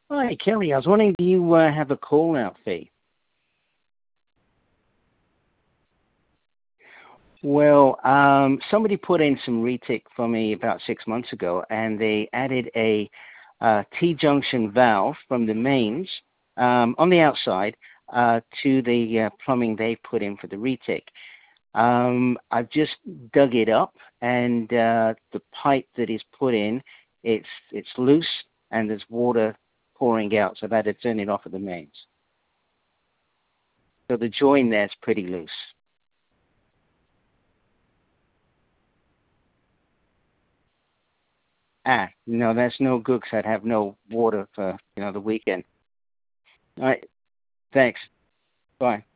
Hi, Kelly. I was wondering, do you have a call-out fee? Well, somebody put in some retic for me about 6 months ago, and they added a T-junction valve from the mains on the outside to the plumbing they put in for the retic. I've just dug it up, and the pipe that is put in, it's loose, and there's water pouring out, so I've had to turn it off at the mains. So the join there's pretty loose. No, that's no good 'cause I'd have no water for the weekend. All right, thanks. Bye.